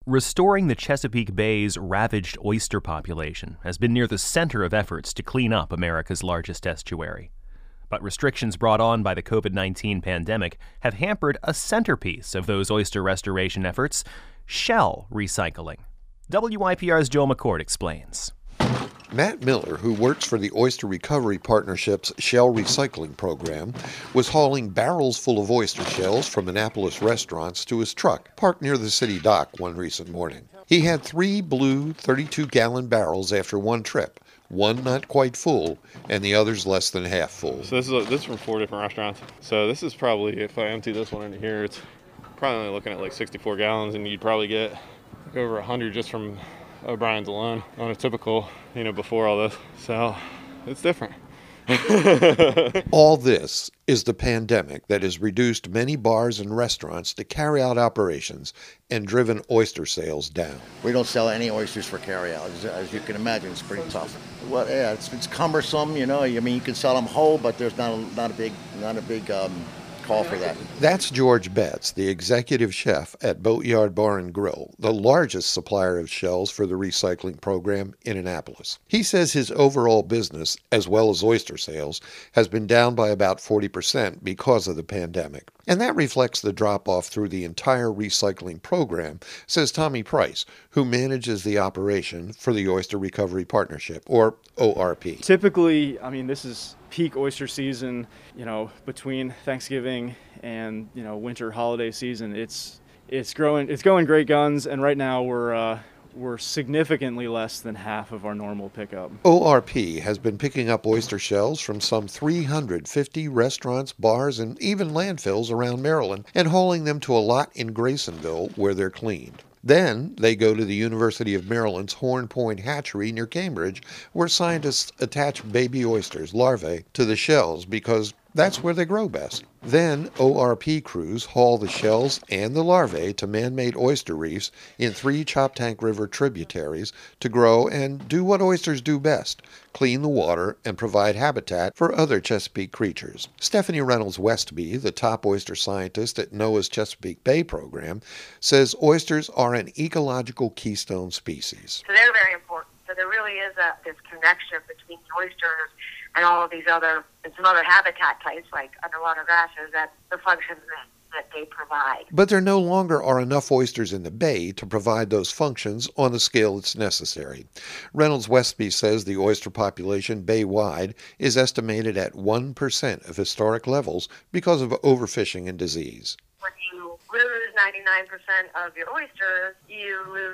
Restoring the Chesapeake Bay's ravaged oyster population has been near the center of efforts to clean up America's largest estuary. But restrictions brought on by the COVID-19 pandemic have hampered a centerpiece of those oyster restoration efforts: shell recycling. WYPR's Joel McCord explains. Matt Miller, who works for the Oyster Recovery Partnership's shell recycling program, was hauling barrels full of oyster shells from Annapolis restaurants to his truck, parked near the city dock one recent morning. He had 3 blue 32-gallon barrels after one trip, one not quite full, and the others less than half full. So this is from 4 different restaurants. So this is probably, if I empty this one into here, it's probably only looking at like 64 gallons, and you'd probably get like over 100 just from O'Brien's alone on a typical, before all this. So it's different. All this is the pandemic that has reduced many bars and restaurants to carry out operations and driven oyster sales down. We don't sell any oysters for carry out. As you can imagine, it's pretty tough. Well, yeah, it's cumbersome, you can sell them whole, but there's not a big call for that. That's George Betts, the executive chef at Boatyard Bar and Grill, the largest supplier of shells for the recycling program in Annapolis. He says his overall business, as well as oyster sales, has been down by about 40% because of the pandemic. And that reflects the drop-off through the entire recycling program, says Tommy Price, who manages the operation for the Oyster Recovery Partnership, or ORP. Typically, this is peak oyster season, between Thanksgiving and, winter holiday season. It's going great guns, and right now we're significantly less than half of our normal pickup. ORP has been picking up oyster shells from some 350 restaurants, bars, and even landfills around Maryland and hauling them to a lot in Graysonville where they're cleaned. Then they go to the University of Maryland's Horn Point Hatchery near Cambridge, where scientists attach baby oysters, larvae, to the shells because that's where they grow best. Then ORP crews haul the shells and the larvae to man-made oyster reefs in 3 Choptank River tributaries to grow and do what oysters do best: clean the water and provide habitat for other Chesapeake creatures. Stephanie Reynolds Westby, the top oyster scientist at NOAA's Chesapeake Bay program, says oysters are an ecological keystone species. So they're very important. So there really is this connection between the oysters and all of these other, and some other habitat types like underwater grasses, that the functions that they provide. But there no longer are enough oysters in the bay to provide those functions on the scale that's necessary. Reynolds Westby says the oyster population bay-wide is estimated at 1% of historic levels because of overfishing and disease. When you lose 99% of your oysters, you lose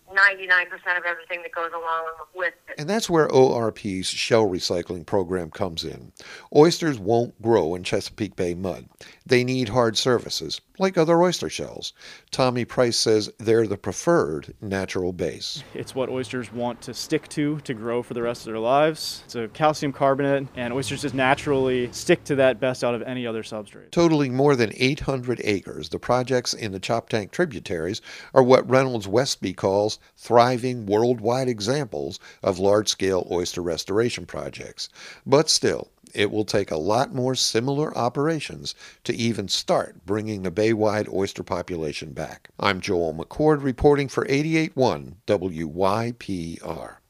99% of everything that goes along with it. And that's where ORP's shell recycling program comes in. Oysters won't grow in Chesapeake Bay mud. They need hard surfaces, like other oyster shells. Tommy Price says they're the preferred natural base. It's what oysters want to stick to grow for the rest of their lives. It's a calcium carbonate, and oysters just naturally stick to that best out of any other substrate. Totaling more than 800 acres, the projects in the Choptank tributaries are what Reynolds Westby calls thriving worldwide examples of large-scale oyster restoration projects. But still, it will take a lot more similar operations to even start bringing the bay-wide oyster population back. I'm Joel McCord reporting for 88.1 WYPR.